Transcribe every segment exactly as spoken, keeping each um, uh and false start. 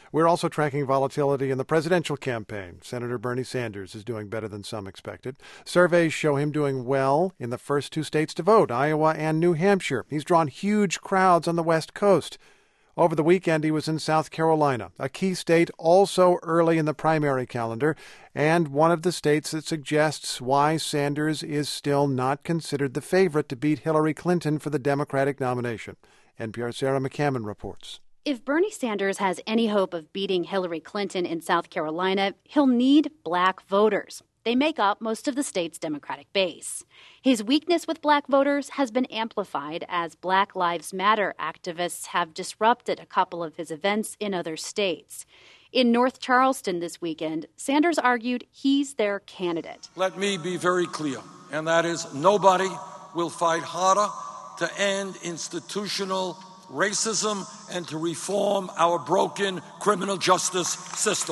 We're also tracking volatility in the presidential campaign. Senator Bernie Sanders is doing better than some expected. Surveys show him doing well in the first two states to vote, Iowa and New Hampshire. He's drawn huge crowds on the West Coast. Over the weekend, he was in South Carolina, a key state also early in the primary calendar, and one of the states that suggests why Sanders is still not considered the favorite to beat Hillary Clinton for the Democratic nomination. N P R's Sarah McCammon reports. If Bernie Sanders has any hope of beating Hillary Clinton in South Carolina, he'll need black voters. They make up most of the state's Democratic base. His weakness with black voters has been amplified as Black Lives Matter activists have disrupted a couple of his events in other states. In North Charleston this weekend, Sanders argued he's their candidate. Let me be very clear, and that is nobody will fight harder to end institutional racism and to reform our broken criminal justice system.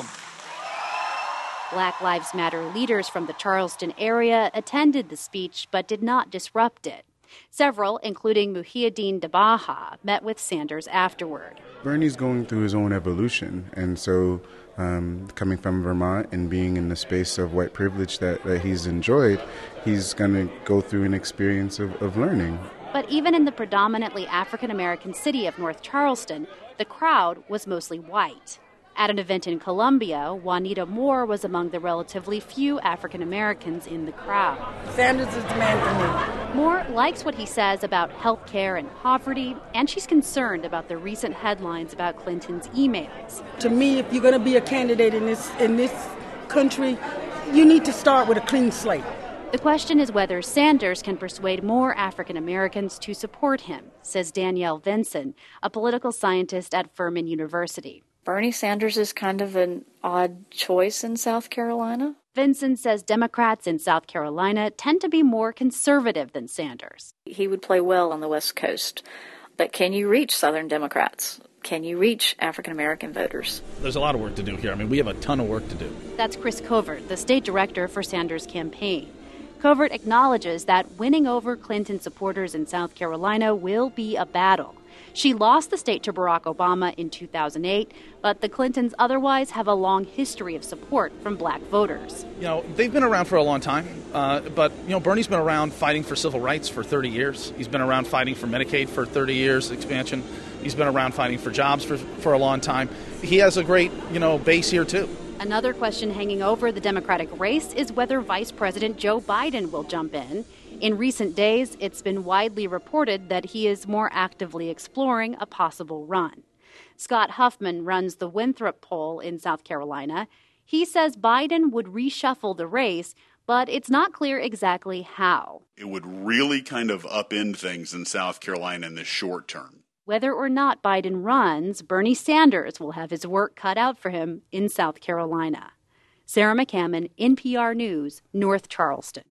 Black Lives Matter leaders from the Charleston area attended the speech but did not disrupt it. Several, including Muhyiddin Dabaha, met with Sanders afterward. Bernie's going through his own evolution, and so um, coming from Vermont and being in the space of white privilege that, that he's enjoyed, he's going to go through an experience of, of learning. But even in the predominantly African-American city of North Charleston, the crowd was mostly white. At an event in Columbia, Juanita Moore was among the relatively few African-Americans in the crowd. Sanders is the man for me. Moore likes what he says about health care and poverty, and she's concerned about the recent headlines about Clinton's emails. To me, if you're going to be a candidate in this in this country, you need to start with a clean slate. The question is whether Sanders can persuade more African Americans to support him, says Danielle Vinson, a political scientist at Furman University. Bernie Sanders is kind of an odd choice in South Carolina. Vinson says Democrats in South Carolina tend to be more conservative than Sanders. He would play well on the West Coast. But can you reach Southern Democrats? Can you reach African-American voters? There's a lot of work to do here. I mean, we have a ton of work to do. That's Chris Covert, the state director for Sanders' campaign. Covert acknowledges that winning over Clinton supporters in South Carolina will be a battle. She lost the state to Barack Obama in two thousand eight, but the Clintons otherwise have a long history of support from black voters. You know, they've been around for a long time, uh, but, you know, Bernie's been around fighting for civil rights for thirty years. He's been around fighting for Medicaid for thirty years, expansion. He's been around fighting for jobs for, for a long time. He has a great, you know, base here, too. Another question hanging over the Democratic race is whether Vice President Joe Biden will jump in. In recent days, it's been widely reported that he is more actively exploring a possible run. Scott Huffman runs the Winthrop poll in South Carolina. He says Biden would reshuffle the race, but it's not clear exactly how. It would really kind of upend things in South Carolina in the short term. Whether or not Biden runs, Bernie Sanders will have his work cut out for him in South Carolina. Sarah McCammon, N P R News, North Charleston.